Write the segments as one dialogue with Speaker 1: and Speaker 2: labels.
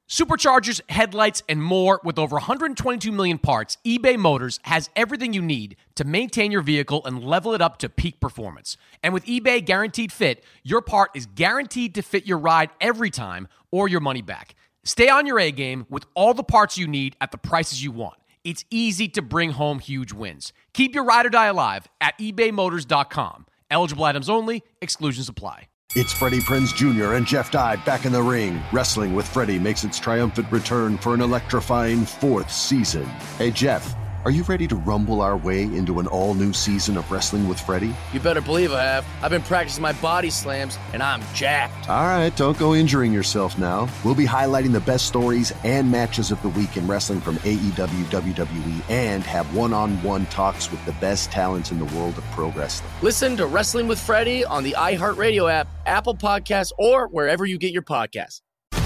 Speaker 1: Superchargers, headlights, and more. With over 122 million parts, eBay Motors has everything you need to maintain your vehicle and level it up to peak performance. And with eBay Guaranteed Fit, your part is guaranteed to fit your ride every time or your money back. Stay on your A game with all the parts you need at the prices you want. It's easy to bring home huge wins. Keep your ride or die alive at ebaymotors.com. Eligible items only. Exclusions apply.
Speaker 2: It's Freddie Prinze Jr. and Jeff Dye back in the ring. Wrestling with Freddie makes its triumphant return for an electrifying 4th season. Hey, Jeff, are you ready to rumble our way into an all-new season of Wrestling with Freddie?
Speaker 3: You better believe I have. I've been practicing my body slams, and I'm jacked.
Speaker 2: All right, don't go injuring yourself now. We'll be highlighting the best stories and matches of the week in wrestling from AEW, WWE, and have one-on-one talks with the best talents in the world of pro wrestling.
Speaker 3: Listen to Wrestling with Freddie on the iHeartRadio app, Apple Podcasts, or wherever you get your podcasts.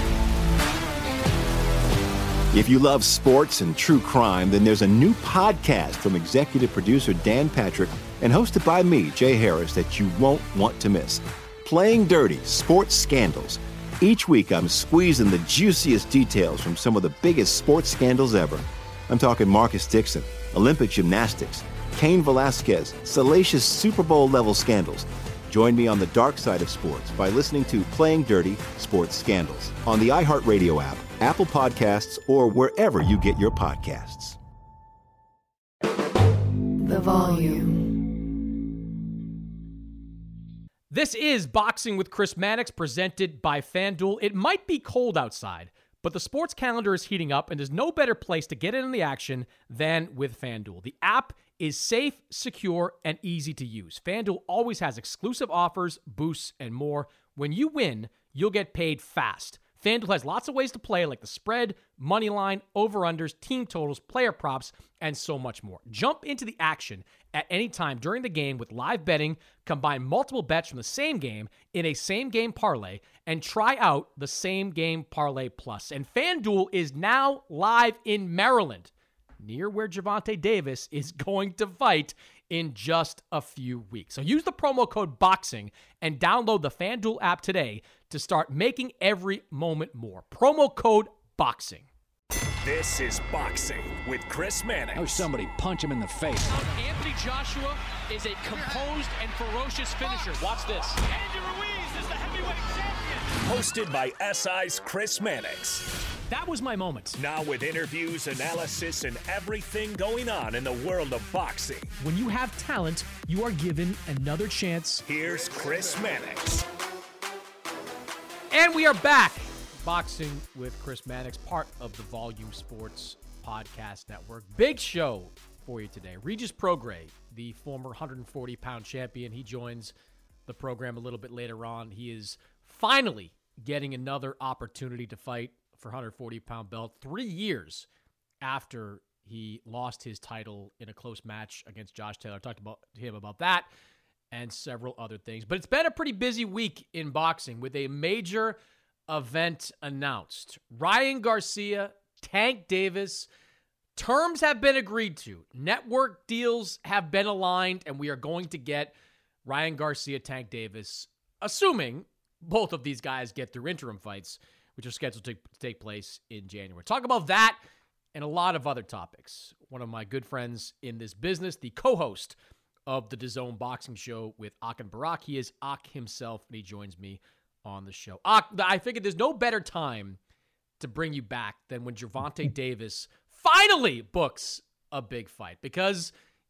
Speaker 4: If you love sports and true crime, then there's a new podcast from executive producer Dan Patrick and hosted by me, Jay Harris, that you won't want to miss. Playing Dirty: Sports Scandals. Each week, I'm squeezing the juiciest details from some of the biggest sports scandals ever. I'm talking Marcus Dixon, Olympic gymnastics, Cain Velasquez, salacious Super Bowl-level scandals. Join me on the dark side of sports by listening to Playing Dirty: Sports Scandals on the iHeartRadio app, Apple Podcasts, or wherever you get your podcasts.
Speaker 5: The Volume.
Speaker 1: This is Boxing with Chris Mannix, presented by FanDuel. It might be cold outside, but the sports calendar is heating up, and there's no better place to get in on the action than with FanDuel. The app is safe, secure, and easy to use. FanDuel always has exclusive offers, boosts, and more. When you win, you'll get paid fast. FanDuel has lots of ways to play, like the spread, money line, over-unders, team totals, player props, and so much more. Jump into the action at any time during the game with live betting, combine multiple bets from the same game in a same-game parlay, and try out the same-game parlay plus. And FanDuel is now live in Maryland, near where Gervonta Davis is going to fight in just a few weeks. So use the promo code BOXING and download the FanDuel app today to start making every moment more. Promo code BOXING.
Speaker 6: This is Boxing with Chris Mannix.
Speaker 7: Oh, somebody punch him in the face.
Speaker 8: Anthony Joshua is a composed and ferocious finisher. Watch this. Andy Ruiz is the heavyweight champion.
Speaker 6: Hosted by SI's Chris Mannix.
Speaker 1: That was my moment.
Speaker 6: Now with interviews, analysis, and everything going on in the world of boxing.
Speaker 1: When you have talent, you are given another chance.
Speaker 6: Here's Chris Mannix.
Speaker 1: And we are back. Boxing with Chris Mannix, part of the Volume Sports Podcast Network. Big show for you today. Regis Prograis, the former 140-pound champion, he joins the program a little bit later on. He is finally getting another opportunity to fight for 140-pound belt 3 years after he lost his title in a close match against Josh Taylor. I talked to him about that and several other things. But it's been a pretty busy week in boxing with a major event announced. Ryan Garcia, Tank Davis, terms have been agreed to. Network deals have been aligned, and we are going to get Ryan Garcia, Tank Davis, assuming both of these guys get through interim fights, which are scheduled to take place in January. Talk about that and a lot of other topics. One of my good friends in this business, the co-host of the DAZN Boxing Show with Akin Barak. He is Ak himself, and he joins me on the show. Ak, I figured there's no better time to bring you back than when Gervonta Davis finally books a big fight. Because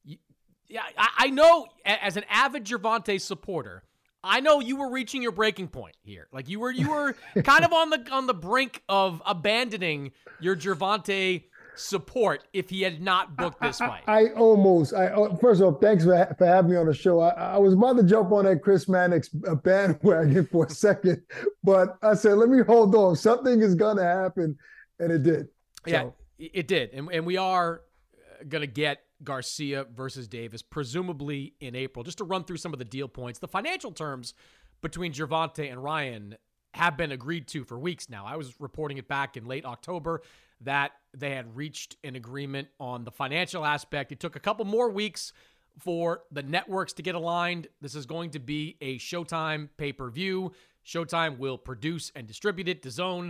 Speaker 1: I know, as an avid Gervonta supporter, I know you were reaching your breaking point here. Like you were kind of on the brink of abandoning your Gervonta support if he had not booked this fight.
Speaker 9: First of all, thanks for having me on the show. I was about to jump on that Chris Mannix bandwagon for a second, but I said, let me hold on. Something is going to happen, and it did.
Speaker 1: Yeah, it did. And we are going to get Garcia versus Davis, presumably in April. Just to run through some of the deal points. The financial terms between Gervonta and Ryan have been agreed to for weeks now. I was reporting it back in late October that they had reached an agreement on the financial aspect. It took a couple more weeks for the networks to get aligned. This is going to be a Showtime pay-per-view. Showtime will produce and distribute it. DAZN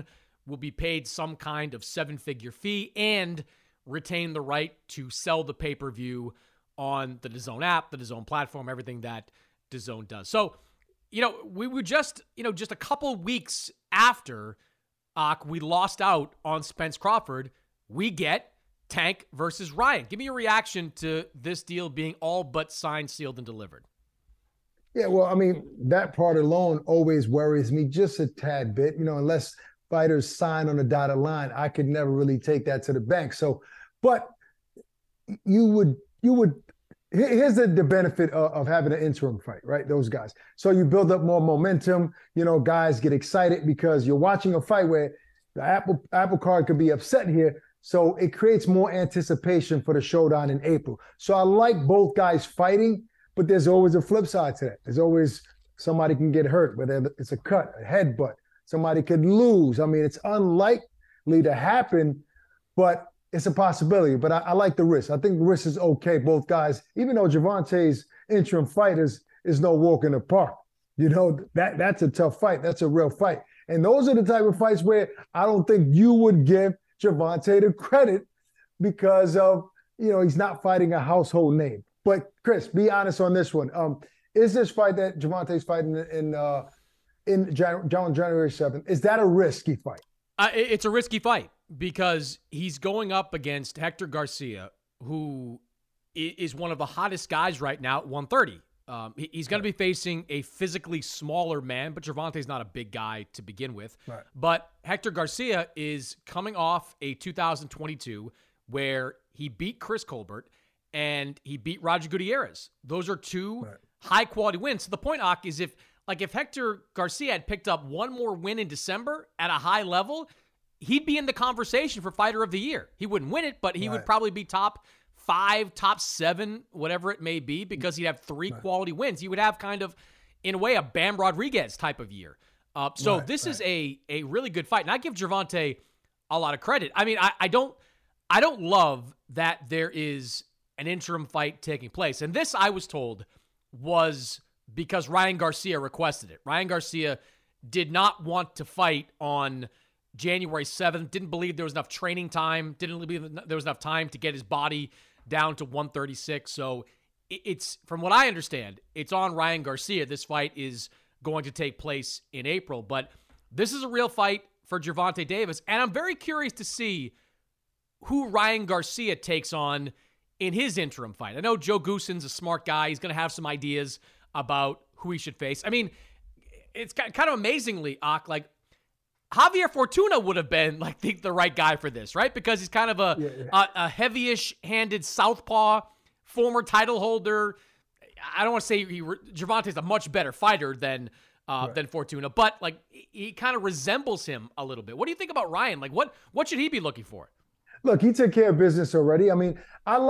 Speaker 1: will be paid some kind of 7-figure fee and retain the right to sell the pay-per-view on the DAZN app, the DAZN platform, everything that DAZN does. So, we were just a couple weeks after we lost out on Spence Crawford, we get Tank versus Ryan. Give me your reaction to this deal being all but signed, sealed, and delivered.
Speaker 9: Yeah, well, I mean, that part alone always worries me just a tad bit. Unless fighters sign on the dotted line, I could never really take that to the bank. So, but you would. Here's the benefit of having an interim fight, right? Those guys. So you build up more momentum. Guys get excited because you're watching a fight where the apple card could be upset here. So it creates more anticipation for the showdown in April. So I like both guys fighting, but there's always a flip side to that. There's always somebody can get hurt, whether it's a cut, a headbutt. Somebody could lose. I mean, it's unlikely to happen, but it's a possibility. But I like the risk. I think the risk is okay. Both guys, even though Gervonta's interim fight is no walk in the park. That's a tough fight. That's a real fight. And those are the type of fights where I don't think you would give Gervonta the credit because of, he's not fighting a household name. But Chris, be honest on this one. Is this fight that Gervonta's fighting in January 7th, is that a risky fight?
Speaker 1: It's a risky fight because he's going up against Hector Garcia, who is one of the hottest guys right now at 130. He's going to be facing a physically smaller man, but Gervonta's not a big guy to begin with.
Speaker 9: Right.
Speaker 1: But Hector Garcia is coming off a 2022 where he beat Chris Colbert and he beat Roger Gutierrez. Those are two high-quality wins. So the point, Ak, is if Hector Garcia had picked up one more win in December at a high level, he'd be in the conversation for Fighter of the Year. He wouldn't win it, but he would probably be top 5, top 7, whatever it may be, because he'd have 3 quality wins. He would have kind of, in a way, a Bam Rodriguez type of year. So this is a really good fight. And I give Gervonta a lot of credit. I mean, I don't love that there is an interim fight taking place. And this, I was told, was because Ryan Garcia requested it. Ryan Garcia did not want to fight on January 7th, didn't believe there was enough training time, didn't believe there was enough time to get his body down to 136. So it's, from what I understand, it's on Ryan Garcia. This fight is going to take place in April, but this is a real fight for Gervonta Davis, and I'm very curious to see who Ryan Garcia takes on in his interim fight. I know Joe Goossen's a smart guy. He's going to have some ideas about who he should face. I mean, it's kind of amazingly, Ak, like, Javier Fortuna would have been like the right guy for this, right? Because he's kind of a heavyish-handed southpaw, former title holder. I don't want to say Gervonta's a much better fighter than Fortuna, but like he kind of resembles him a little bit. What do you think about Ryan? Like, what should he be looking for?
Speaker 9: Look, he took care of business already. I mean,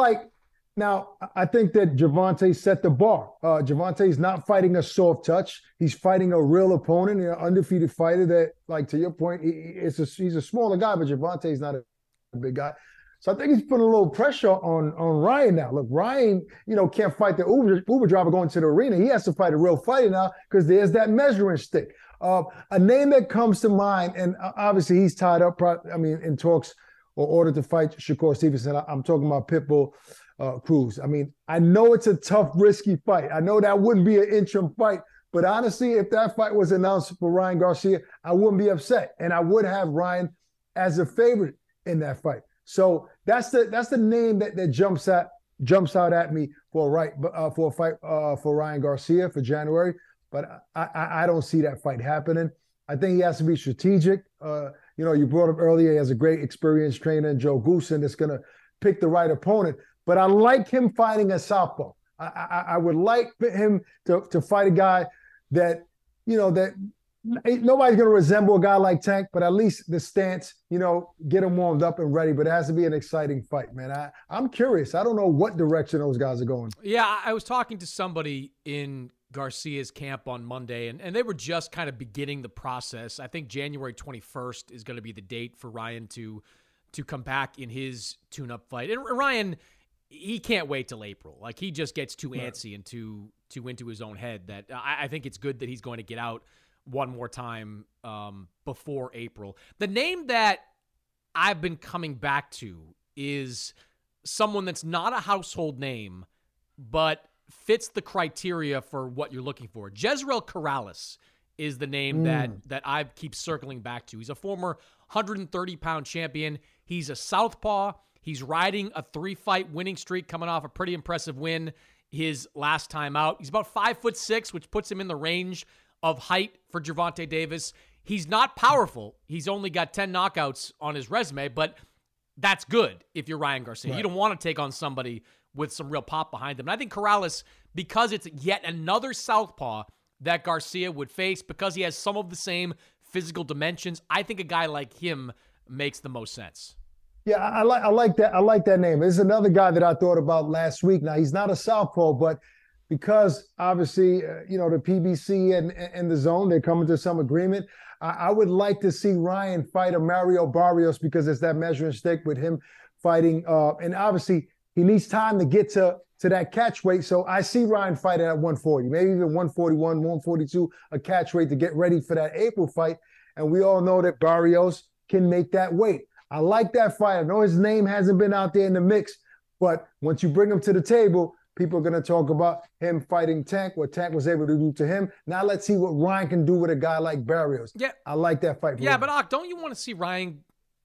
Speaker 9: I think that Gervonta set the bar. Gervonta's not fighting a soft touch. He's fighting a real opponent, an undefeated fighter that, like, to your point, he's a smaller guy, but Gervonta's not a big guy. So I think he's putting a little pressure on Ryan now. Look, Ryan, can't fight the Uber driver going to the arena. He has to fight a real fighter now because there's that measuring stick. A name that comes to mind, and obviously he's tied up, in talks or ordered to fight Shakur Stevenson. I'm talking about Pitbull Cruz. I mean, I know it's a tough, risky fight. I know that wouldn't be an interim fight, but honestly, if that fight was announced for Ryan Garcia, I wouldn't be upset, and I would have Ryan as a favorite in that fight. So that's the name that jumps out at me for a fight for Ryan Garcia for January. But I don't see that fight happening. I think he has to be strategic. You brought up earlier, he has a great experienced trainer in Joe Goossen that's going to pick the right opponent. But I like him fighting a southpaw. I would like him to fight a guy that nobody's going to resemble a guy like Tank, but at least the stance, get him warmed up and ready. But it has to be an exciting fight, man. I'm curious. I don't know what direction those guys are going.
Speaker 1: Yeah, I was talking to somebody in Garcia's camp on Monday, and they were just kind of beginning the process. I think January 21st is going to be the date for Ryan to come back in his tune-up fight. And Ryan, he can't wait till April. Like, he just gets too antsy and too into his own head that I think it's good that he's going to get out one more time before April. The name that I've been coming back to is someone that's not a household name, but fits the criteria for what you're looking for. Jezreel Corrales is the name that I keep circling back to. He's a former 130-pound champion. He's a southpaw. He's riding a 3-fight winning streak, coming off a pretty impressive win his last time out. He's about 5'6", which puts him in the range of height for Gervonta Davis. He's not powerful. He's only got 10 knockouts on his resume, but that's good if you're Ryan Garcia. Right. You don't want to take on somebody with some real pop behind them. And I think Corrales, because it's yet another southpaw that Garcia would face, because he has some of the same physical dimensions, I think a guy like him makes the most sense.
Speaker 9: Yeah, I like that. I like that name. There's another guy that I thought about last week. Now, he's not a southpaw, but because obviously, the PBC and the zone, they're coming to some agreement. I would like to see Ryan fight a Mario Barrios because it's that measuring stick with him fighting. And obviously, he needs time to get to that catch weight. So I see Ryan fighting at 140, maybe even 141, 142, a catch weight to get ready for that April fight. And we all know that Barrios can make that weight. I like that fight. I know his name hasn't been out there in the mix, but once you bring him to the table, people are going to talk about him fighting Tank, what Tank was able to do to him. Now let's see what Ryan can do with a guy like Barrios.
Speaker 1: Yeah.
Speaker 9: I like that fight.
Speaker 1: Yeah, but don't you want to see Ryan?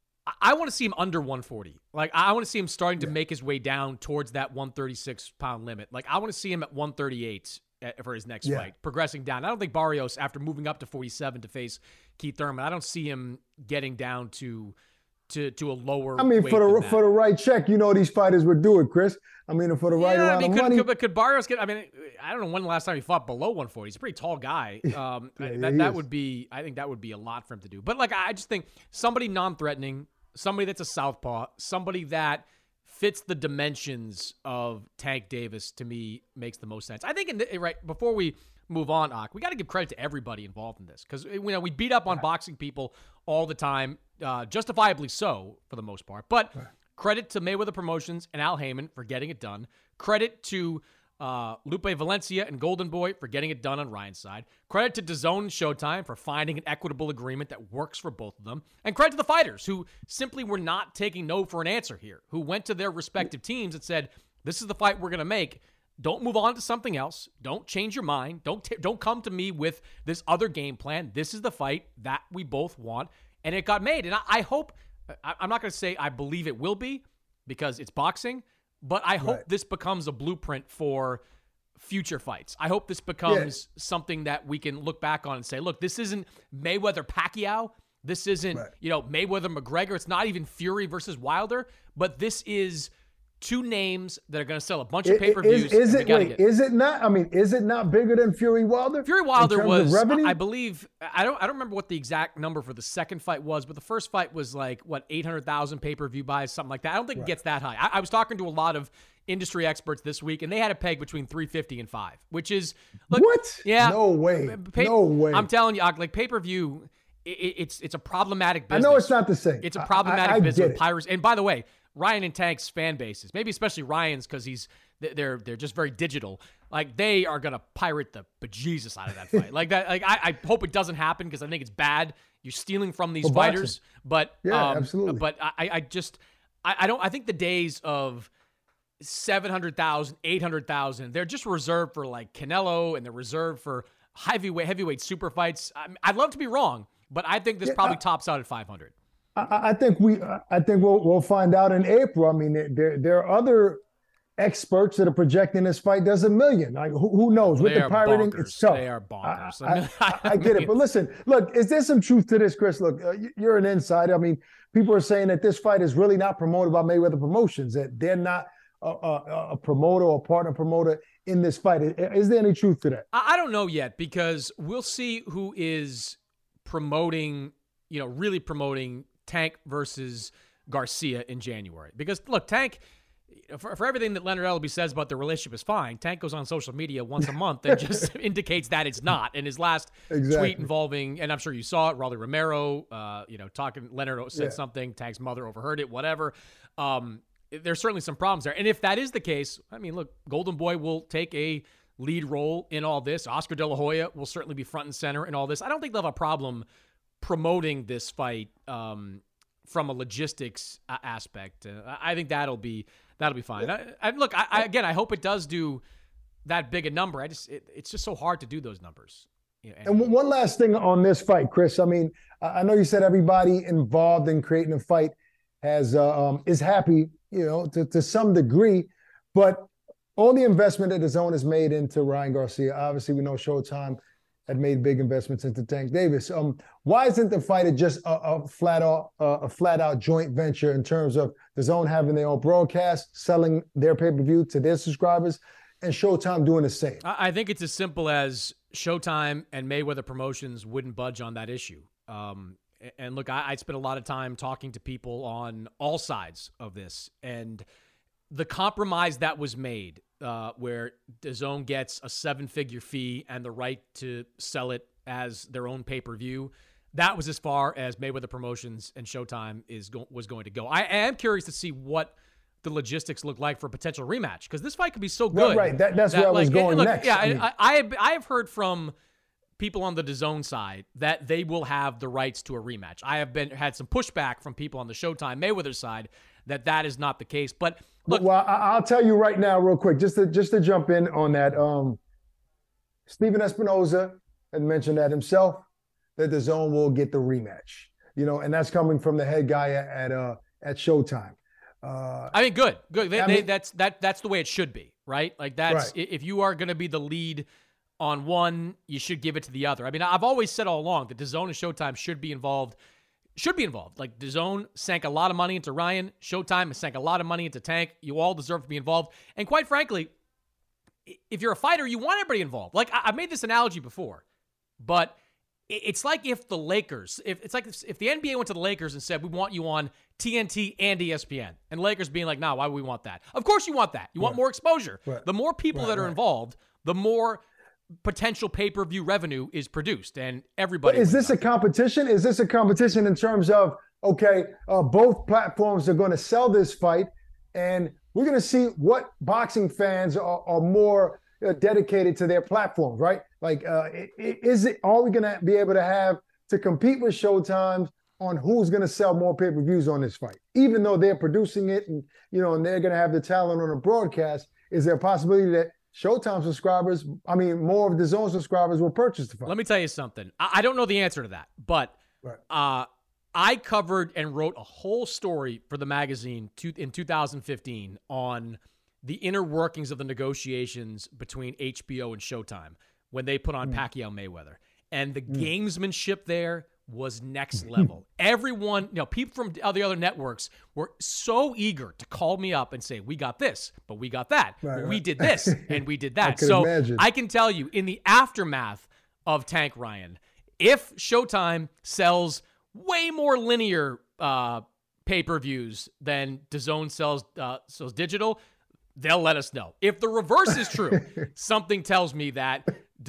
Speaker 1: I want to see him under 140. Like, I want to see him starting to make his way down towards that 136-pound limit. Like, I want to see him at 138 for his next fight, progressing down. I don't think Barrios, after moving up to 47 to face Keith Thurman, I don't see him getting down to a lower.
Speaker 9: I mean,
Speaker 1: weight
Speaker 9: for the right check, these fighters would do it, Chris. I mean, for the right amount of money.
Speaker 1: Could Barrios get? I mean, I don't know when the last time he fought below 140. He's a pretty tall guy. That would be. I think that would be a lot for him to do. But I just think somebody non-threatening, somebody that's a southpaw, somebody that fits the dimensions of Tank Davis, to me makes the most sense. I think before we move on, we got to give credit to everybody involved in this, because we beat up on boxing people all the time, justifiably so for the most part. But credit to Mayweather Promotions and Al Heyman for getting it done. Credit to Lupe Valencia and Golden Boy for getting it done on Ryan's side. Credit to DAZN and Showtime for finding an equitable agreement that works for both of them. And credit to the fighters who simply were not taking no for an answer here, who went to their respective teams and said, this is the fight we're going to make. Don't move on to something else. Don't change your mind. Don't come to me with this other game plan. This is the fight that we both want. And it got made. And I hope, I'm not going to say I believe it will be, because it's boxing, but I hope this becomes a blueprint for future fights. I hope this becomes something that we can look back on and say, look, this isn't Mayweather-Pacquiao. This isn't, Mayweather-McGregor. It's not even Fury versus Wilder, but this is two names that are going to sell a bunch of pay-per-views.
Speaker 9: Is it not? I mean, is it not bigger than Fury Wilder?
Speaker 1: Fury Wilder was, I believe, I don't remember what the exact number for the second fight was, but the first fight was 800,000 pay-per-view buys, something like that. I don't think it gets that high. I was talking to a lot of industry experts this week, and they had a peg between 350 and 5, which is
Speaker 9: what?
Speaker 1: Yeah,
Speaker 9: no way. No way.
Speaker 1: I'm telling you, pay-per-view, it's a problematic business.
Speaker 9: I know it's not the same.
Speaker 1: It's a problematic business with piracy. And by the way, Ryan and Tank's fan bases, maybe especially Ryan's, because they're just very digital. They are gonna pirate the bejesus out of that fight. I hope it doesn't happen, because I think it's bad. You're stealing from these fighters. But
Speaker 9: absolutely.
Speaker 1: But I think the days of 700,000, 800,000, they're just reserved for Canelo, and they're reserved for heavyweight super fights. I'd love to be wrong, but I think this probably tops out at 500.
Speaker 9: I think we'll find out in April. I mean, there are other experts that are projecting this fight does $1 million. Who knows? With the pirating, it's tough.
Speaker 1: They are bonkers.
Speaker 9: I get it, but listen, look, is there some truth to this, Chris? Look, you're an insider. I mean, people are saying that this fight is really not promoted by Mayweather Promotions, that they're not a promoter or partner promoter in this fight. Is there any truth to that?
Speaker 1: I don't know yet, because we'll see who is promoting, really promoting Tank versus Garcia in January. Because look, Tank, for everything that Leonard Ellerbe says about the relationship is fine, Tank goes on social media once a month and just indicates that it's not. And his last tweet involving, and I'm sure you saw it, Rolly Romero, talking, Leonard said something, Tank's mother overheard it, whatever. There's certainly some problems there. And if that is the case, I mean, look, Golden Boy will take a lead role in all this. Oscar De La Hoya will certainly be front and center in all this. I don't think they'll have a problem promoting this fight from a logistics aspect. I think that'll be fine. Look, I hope it does do that big a number. It's just so hard to do those numbers.
Speaker 9: And one last thing on this fight, Chris. I mean, I know you said everybody involved in creating a fight is happy, to some degree, but all the investment that DAZN has made into Ryan Garcia, obviously we know Showtime had made big investments into Tank Davis. Why isn't the fight just a flat out joint venture in terms of DAZN having their own broadcast, selling their pay-per-view to their subscribers, and Showtime doing the same?
Speaker 1: I think it's as simple as Showtime and Mayweather Promotions wouldn't budge on that issue. And look, I spent a lot of time talking to people on all sides of this, and the compromise that was made, where DAZN gets a 7-figure fee and the right to sell it as their own pay-per-view, that was as far as Mayweather Promotions and Showtime was going to go. I am curious to see what the logistics look like for a potential rematch, because this fight could be so good.
Speaker 9: Right. That's where I was going next.
Speaker 1: Yeah, I have heard from people on the DAZN side that they will have the rights to a rematch. I have had some pushback from people on the Showtime Mayweather side that is not the case. But look,
Speaker 9: well, I'll tell you right now, real quick, just to jump in on that. Stephen Espinoza had mentioned that himself, that DAZN will get the rematch. And that's coming from the head guy at Showtime.
Speaker 1: I mean, good. That's the way it should be, right? Like that's right. If you are going to be the lead on one, you should give it to the other. I mean, I've always said all along that DAZN and Showtime should be involved. Like DAZN sank a lot of money into Ryan. Showtime has sank a lot of money into Tank. You all deserve to be involved. And quite frankly, if you're a fighter, you want everybody involved. Like I've made this analogy before, but it's like if the Lakers, if the NBA went to the Lakers and said, we want you on TNT and ESPN, and Lakers being like, no, why would we want that? Of course you want that. You want more exposure. Right. The more people that are involved, the more potential pay-per-view revenue is produced, and everybody.
Speaker 9: But is this a competition? Is this a competition in terms of, both platforms are going to sell this fight, and we're going to see what boxing fans are more dedicated to their platforms, right? Like, are we going to be able to have to compete with Showtime on who's going to sell more pay-per-views on this fight? Even though they're producing it and they're going to have the talent on the broadcast, is there a possibility that Showtime subscribers, more of the DAZN subscribers will purchase the fight?
Speaker 1: Let me tell you something. I don't know the answer to that, but I covered and wrote a whole story for the magazine in 2015 on the inner workings of the negotiations between HBO and Showtime when they put on Pacquiao Mayweather. And the gamesmanship there was next level. Everyone, people from the other networks were so eager to call me up and say, we got this, but we got that. We did this and we did that.
Speaker 9: Imagine.
Speaker 1: I can tell you, in the aftermath of Tank Ryan, if Showtime sells way more linear pay-per-views than DAZN sells digital, they'll let us know. If the reverse is true, something tells me that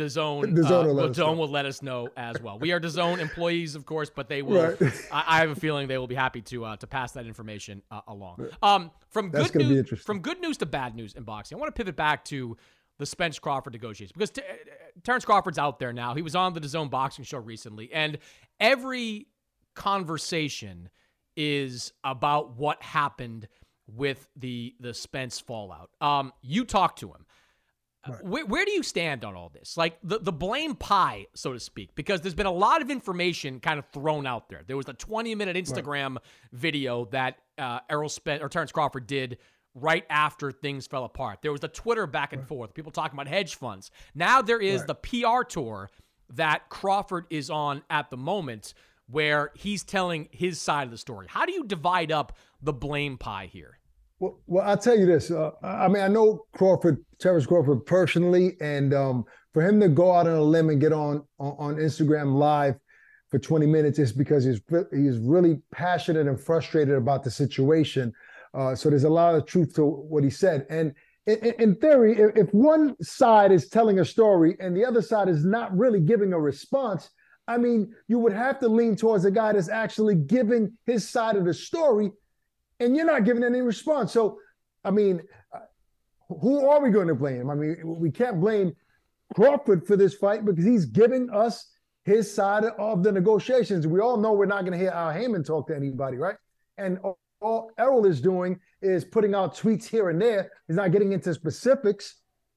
Speaker 1: DAZN will let us know as well. We are DAZN employees, of course, but they will. Right. I have a feeling they will be happy to pass that information along. From good news to bad news in boxing, I want to pivot back to the Spence Crawford negotiations, because Terrence Crawford's out there now. He was on the DAZN boxing show recently, and every conversation is about what happened with the Spence fallout. You talked to him. Right. Where do you stand on all this? Like the blame pie, so to speak, because there's been a lot of information kind of thrown out there. There was a 20-minute Instagram video that Errol Spence or Terrence Crawford did right after things fell apart. There was the Twitter back and forth, people talking about hedge funds. Now there is the PR tour that Crawford is on at the moment, where he's telling his side of the story. How do you divide up the blame pie here?
Speaker 9: Well, I'll tell you this. I know Terrence Crawford personally, and for him to go out on a limb and get on Instagram Live for 20 minutes is because he's really passionate and frustrated about the situation. So there's a lot of truth to what he said. And in theory, if one side is telling a story and the other side is not really giving a response, you would have to lean towards a guy that's actually giving his side of the story, and you're not giving any response. So, who are we going to blame? We can't blame Crawford for this fight because he's giving us his side of the negotiations. We all know we're not going to hear Al Haymon talk to anybody, right? And all Errol is doing is putting out tweets here and there. He's not getting into specifics.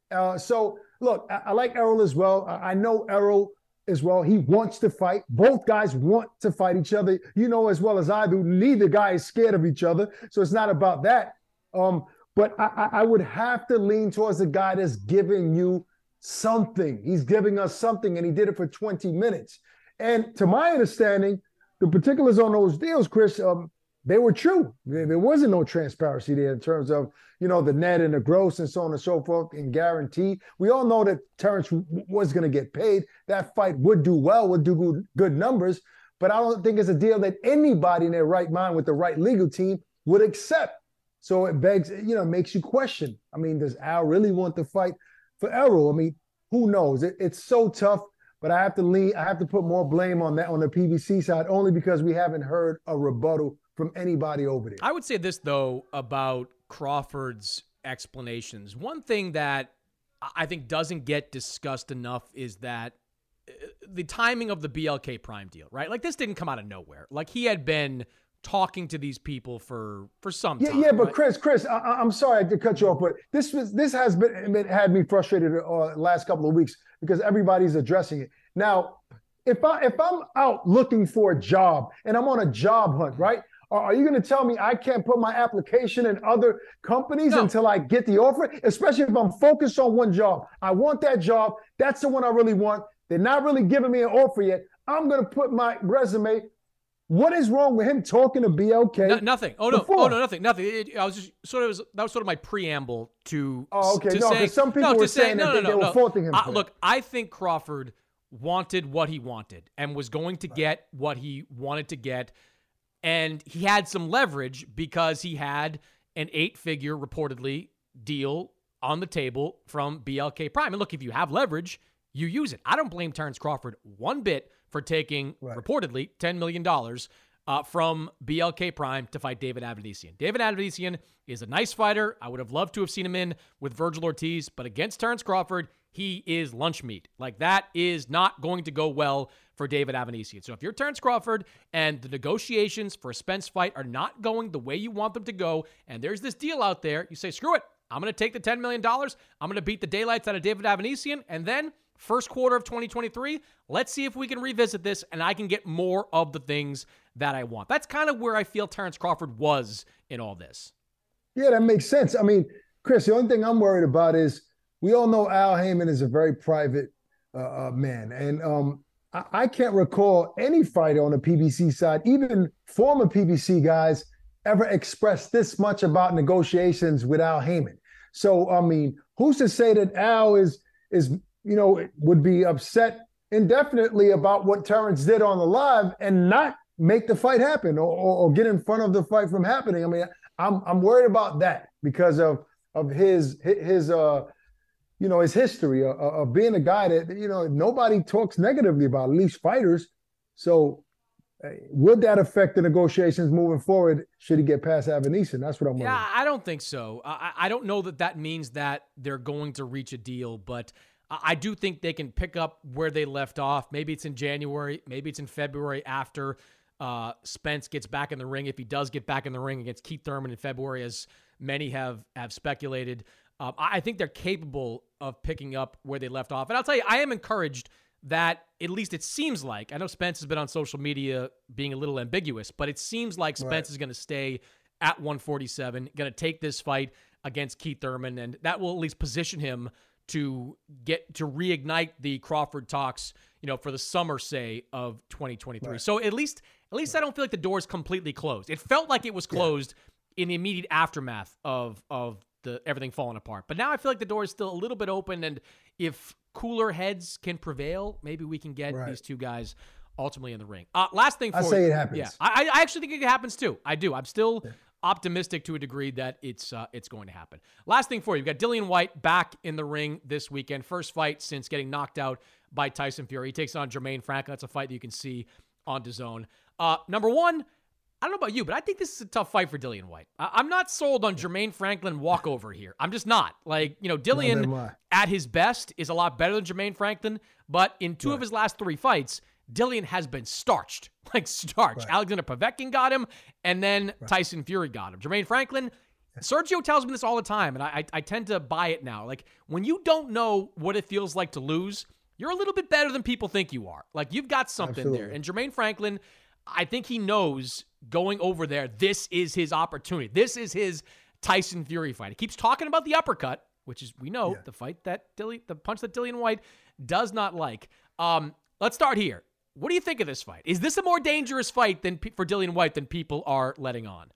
Speaker 9: So, look, I like Errol as well. I know Errol as well. He wants to fight. Both guys want to fight each other. You know as well as I do, neither guy is scared of each other. So it's not about that. But I would have to lean towards the guy that's giving you something. He's giving us something, and he did it for 20 minutes. And to my understanding, the particulars on those deals, Chris, they were true. There wasn't no transparency there in terms of, the net and the gross and so on and so forth and guarantee. We all know that Terrence was going to get paid. That fight would do well, would do good numbers. But I don't think it's a deal that anybody in their right mind with the right legal team would accept. So it begs, makes you question. I mean, does Al really want to fight for Errol? I mean, who knows? It's so tough, but I have to put more blame on that on the PBC side only because we haven't heard a rebuttal from anybody over there.
Speaker 1: I would say this, though, about Crawford's explanations. One thing that I think doesn't get discussed enough is that the timing of the BLK Prime deal, right? Like, this didn't come out of nowhere. Like, he had been talking to these people for some time.
Speaker 9: Yeah, but
Speaker 1: right?
Speaker 9: Chris, I'm sorry to cut you off, but this has had me frustrated last couple of weeks because everybody's addressing it. Now, if I'm out looking for a job and I'm on a job hunt, right? Are you going to tell me I can't put my application in other companies until I get the offer? Especially if I'm focused on one job. I want that job. That's the one I really want. They're not really giving me an offer yet. I'm going to put my resume. What is wrong with him talking to BLK?
Speaker 1: Nothing. Oh no, nothing. Nothing. That was sort of my preamble to.
Speaker 9: Oh, okay.
Speaker 1: To
Speaker 9: no,
Speaker 1: say,
Speaker 9: some people were saying that they were faulting him.
Speaker 1: Look, I think Crawford wanted what he wanted and was going to get what he wanted to get, and he had some leverage because he had an 8-figure reportedly deal on the table from BLK Prime. And look, if you have leverage, you use it. I don't blame Terrence Crawford one bit for taking reportedly $10 million from BLK Prime to fight David Avanesian. David Avanesian is a nice fighter. I would have loved to have seen him in with Virgil Ortiz, but against Terrence Crawford, he is lunch meat. Like, that is not going to go well for David Avanesian. So if you're Terrence Crawford and the negotiations for a Spence fight are not going the way you want them to go, and there's this deal out there, you say, screw it. I'm going to take the $10 million. I'm going to beat the daylights out of David Avanesian, and then first quarter of 2023, let's see if we can revisit this and I can get more of the things that I want. That's kind of where I feel Terrence Crawford was in all this.
Speaker 9: Yeah, that makes sense. I mean, Chris, the only thing I'm worried about is we all know Al Haymon is a very private man. And I can't recall any fighter on the PBC side, even former PBC guys, ever expressed this much about negotiations with Al Haymon. So, I mean, who's to say that Al is would be upset indefinitely about what Terrence did on the live and not make the fight happen or get in front of the fight from happening. I mean, I'm worried about that because of his history of being a guy that, nobody talks negatively about, at least fighters. So would that affect the negotiations moving forward should he get past Avanesian? That's what I'm worried about.
Speaker 1: I don't think so. I don't know that means that they're going to reach a deal, but I do think they can pick up where they left off. Maybe it's in January. Maybe it's in February after Spence gets back in the ring. If he does get back in the ring against Keith Thurman in February, as many have speculated, I think they're capable of picking up where they left off. And I'll tell you, I am encouraged that at least it seems like, I know Spence has been on social media being a little ambiguous, but it seems like Spence is going to stay at 147, going to take this fight against Keith Thurman, and that will at least position him to reignite the Crawford talks, for the summer, say, of 2023. Right. So at least I don't feel like the door is completely closed. It felt like it was closed in the immediate aftermath of the everything falling apart. But now I feel like the door is still a little bit open, and if cooler heads can prevail, maybe we can get these two guys ultimately in the ring. Last thing for you.
Speaker 9: I say it happens.
Speaker 1: Yeah, I actually think it happens too. I do. I'm still optimistic to a degree that it's going to happen. Last thing for you, we've got Dillian Whyte back in the ring this weekend. First fight since getting knocked out by Tyson Fury. He takes on Jermaine Franklin. That's a fight that you can see on DAZN. Number one, I don't know about you, but I think this is a tough fight for Dillian Whyte. I'm not sold on Jermaine Franklin walkover here. I'm just not. Like, Dillian at his best is a lot better than Jermaine Franklin, but in two of his last 3 fights, Dillian has been starched. Like starched. Right. Alexander Povetkin got him, and then Tyson Fury got him. Jermaine Franklin, Sergio tells me this all the time, and I tend to buy it now. Like, when you don't know what it feels like to lose, you're a little bit better than people think you are. Like, you've got something there. And Jermaine Franklin, I think he knows going over there, this is his opportunity. This is his Tyson Fury fight. He keeps talking about the uppercut, which is, we know, the punch that Dillian Whyte does not like. Let's start here. What do you think of this fight? Is this a more dangerous fight for Dillian Whyte than people are letting on?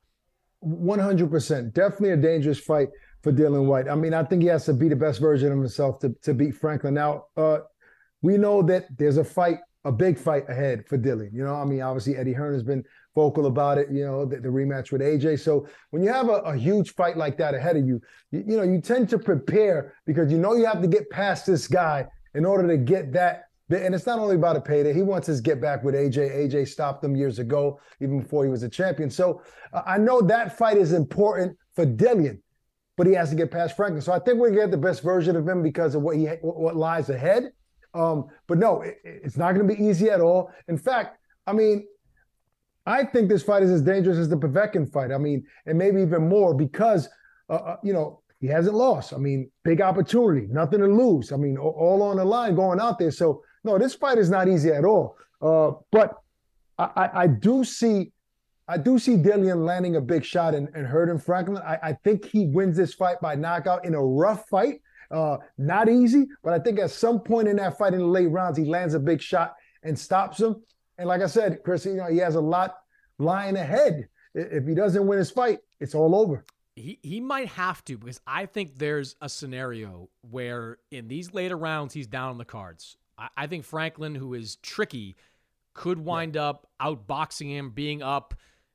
Speaker 9: 100%. Definitely a dangerous fight for Dillian Whyte. I mean, I think he has to be the best version of himself to beat Franklin. Now, we know that there's a big fight ahead for Dillian. I mean, obviously Eddie Hearn has been vocal about it, the rematch with AJ. So when you have a huge fight like that ahead of you, you tend to prepare because you have to get past this guy in order to get that. And it's not only about a payday. He wants his get back with AJ. AJ stopped him years ago, even before he was a champion. So I know that fight is important for Dillian, but he has to get past Franklin. So I think we get the best version of him because of what lies ahead. But no, it's not going to be easy at all. In fact, I mean, I think this fight is as dangerous as the Povetkin fight. I mean, and maybe even more because, he hasn't lost. I mean, big opportunity, nothing to lose. I mean, all on the line going out there. So, no, this fight is not easy at all. But I do see Dillian landing a big shot and hurting Franklin. I think he wins this fight by knockout in a rough fight. Not easy, but I think at some point in that fight in the late rounds, he lands a big shot and stops him. And like I said, Chris, he has a lot lying ahead. If he doesn't win his fight, it's all over.
Speaker 1: He might have to, because I think there's a scenario where in these later rounds, he's down on the cards. I think Franklin, who is tricky, could wind up outboxing him, being up,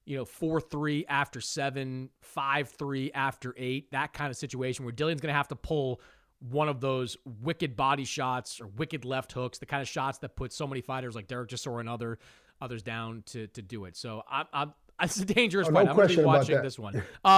Speaker 1: 4-3 after 7, 5-3 after 8, that kind of situation where Dillian's going to have to pull one of those wicked body shots or wicked left hooks, the kind of shots that put so many fighters like Derek Chisora and others down to do it. So it's a dangerous fight. I'm going to be watching this one.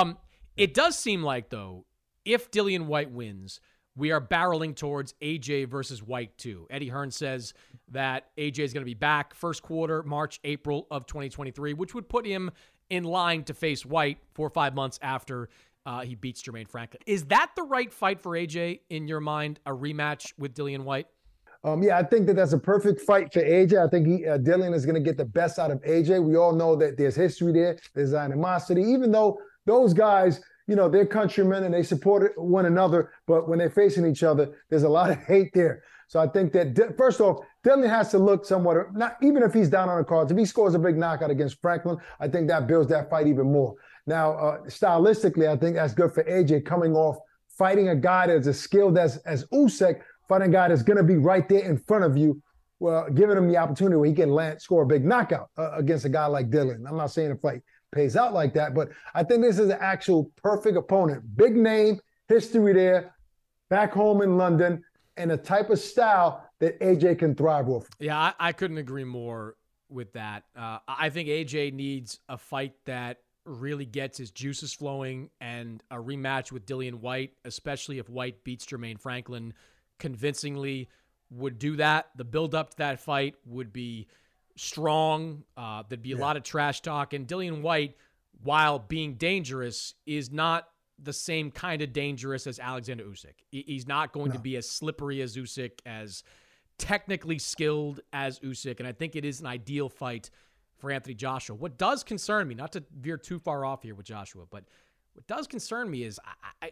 Speaker 1: It does seem like, though, if Dillian Whyte wins, we are barreling towards AJ versus Whyte 2. Eddie Hearn says that AJ is going to be back first quarter, March, April of 2023, which would put him in line to face Whyte 4 or 5 months after he beats Jermaine Franklin. Is that the right fight for AJ in your mind, a rematch with Dillian Whyte?
Speaker 9: Yeah, I think that's a perfect fight for AJ. I think Dillian is going to get the best out of AJ. We all know that there's history there. There's animosity, even though those guys, they're countrymen and they support one another. But when they're facing each other, there's a lot of hate there. So I think that, first off, Dillian has to look somewhat, not even if he's down on the cards, if he scores a big knockout against Franklin, I think that builds that fight even more. Now, stylistically, I think that's good for AJ coming off fighting a guy that's as skilled as Usyk, fighting a guy that's going to be right there in front of you, well, giving him the opportunity where he can score a big knockout against a guy like Dillian. I'm not saying the fight pays out like that, but I think this is an actual perfect opponent. Big name, history there, back home in London, and a type of style that AJ can thrive with.
Speaker 1: Yeah, I couldn't agree more with that. I think AJ needs a fight that really gets his juices flowing, and a rematch with Dillian Whyte, especially if Whyte beats Jermaine Franklin convincingly, would do that. The build-up to that fight would be strong. There'd be a lot of trash talk. And Dillian Whyte, while being dangerous, is not the same kind of dangerous as Alexander Usyk. He's not going to be as slippery as Usyk, as technically skilled as Usyk. And I think it is an ideal fight for Anthony Joshua. What does concern me, not to veer too far off here with Joshua, but what does concern me is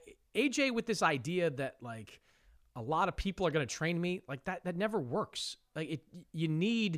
Speaker 1: AJ with this idea that, like, a lot of people are going to train me, like that never works. Like, you need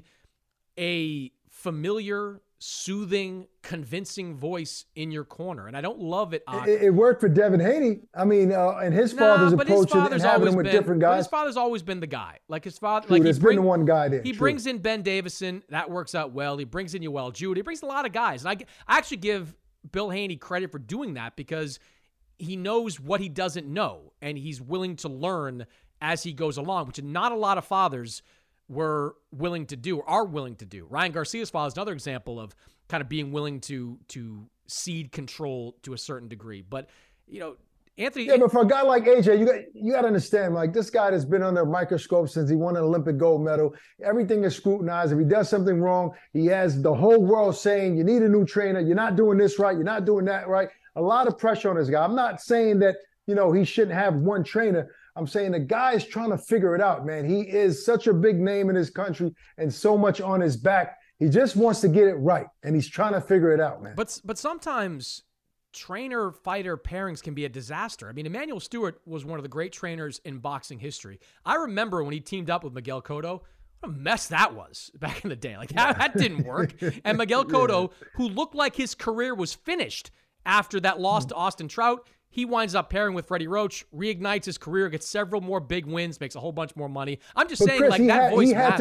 Speaker 1: a familiar, soothing, convincing voice in your corner, and I don't love it.
Speaker 9: It worked for Devin Haney. I mean, and his father's approach and having him with different guys.
Speaker 1: But his father's always been the guy. Like his father,
Speaker 9: true, there's been one guy there.
Speaker 1: He brings in Ben Davison, that works out well. He brings in Yoel Jude. He brings a lot of guys, and I actually give Bill Haney credit for doing that because he knows what he doesn't know, and he's willing to learn as he goes along, which not a lot of fathers were willing to do or are willing to do. Ryan Garcia's father is another example of kind of being willing to cede control to a certain degree. But, Anthony.
Speaker 9: Yeah, but for a guy like AJ, you got to understand, like, this guy has been under a microscope since he won an Olympic gold medal. Everything is scrutinized. If he does something wrong, he has the whole world saying, you need a new trainer. You're not doing this right. You're not doing that right. A lot of pressure on this guy. I'm not saying that, he shouldn't have one trainer. I'm saying the guy is trying to figure it out, man. He is such a big name in his country and so much on his back. He just wants to get it right, and he's trying to figure it out, man.
Speaker 1: But sometimes trainer-fighter pairings can be a disaster. I mean, Emmanuel Stewart was one of the great trainers in boxing history. I remember when he teamed up with Miguel Cotto, what a mess that was back in the day. Like, that didn't work. And Miguel Cotto, who looked like his career was finished after that loss to Austin Trout, he winds up pairing with Freddie Roach, reignites his career, gets several more big wins, makes a whole bunch more money. I'm just saying,
Speaker 9: Chris,
Speaker 1: like, that voice matters.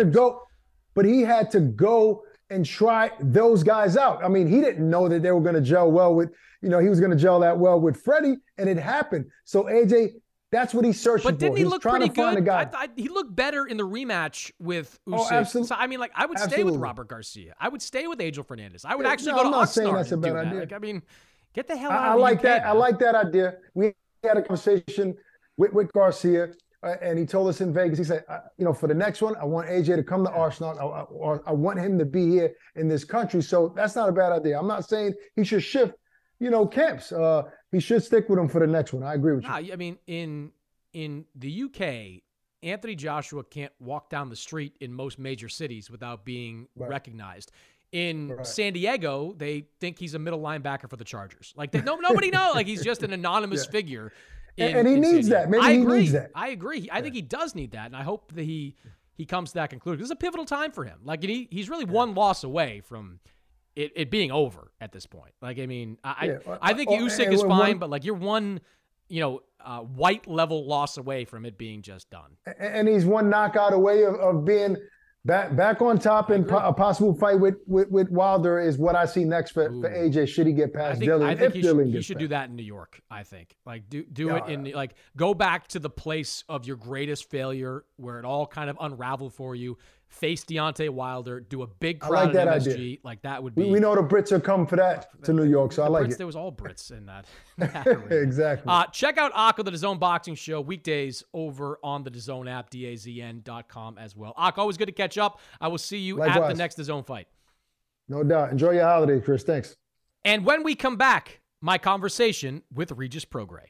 Speaker 9: He had to go and try those guys out. I mean, he didn't know that they were going to gel well with, he was going to gel that well with Freddie, and it happened. So AJ, that's what he's searching for.
Speaker 1: But didn't he look pretty good?
Speaker 9: I
Speaker 1: thought he looked better in the rematch with Usyk.
Speaker 9: Oh, absolutely.
Speaker 1: So, I mean, like, I would stay with Robert Garcia. I would stay with Angel Fernandez. I would actually go to Oxnard.
Speaker 9: I'm not saying that's a bad idea.
Speaker 1: Like, I mean, get the hell out of
Speaker 9: I like that.
Speaker 1: Man.
Speaker 9: I like that idea. We had a conversation with Garcia, and he told us in Vegas, he said, for the next one, I want AJ to come to Oxnard. I want him to be here in this country. So that's not a bad idea. I'm not saying he should shift, camps. He should stick with him for the next one. I agree with you.
Speaker 1: I mean, in the UK, Anthony Joshua can't walk down the street in most major cities without being recognized. In San Diego, they think he's a middle linebacker for the Chargers. Like, nobody knows. Like, he's just an anonymous figure.
Speaker 9: And he needs that. Maybe he needs that.
Speaker 1: I agree. I think he does need that, and I hope that he comes to that conclusion. This is a pivotal time for him. Like, he's really one loss away from it being over at this point. Like, I mean, I think Usyk is fine, but like, you're one, white level loss away from it being just done.
Speaker 9: And he's one knockout away of being back on top, and a possible fight with Wilder is what I see next for AJ. Should he get past Dillian?
Speaker 1: I think he should do that in New York. I think, like, do it in, like, go back to the place of your greatest failure where it all kind of unraveled for you. Face Deontay Wilder, do a big crowd at MSG. Idea. Like, that would be.
Speaker 9: We know the Brits are coming for that to New York, so I like it.
Speaker 1: There was all Brits in that.
Speaker 9: Exactly.
Speaker 1: Check out Akko, the DAZN Boxing Show, weekdays over on the DAZN app, DAZN.com as well. Akko, always good to catch up. I will see you at the next DAZN fight.
Speaker 9: No doubt. Enjoy your holiday, Chris. Thanks.
Speaker 1: And when we come back, my conversation with Regis Prograis.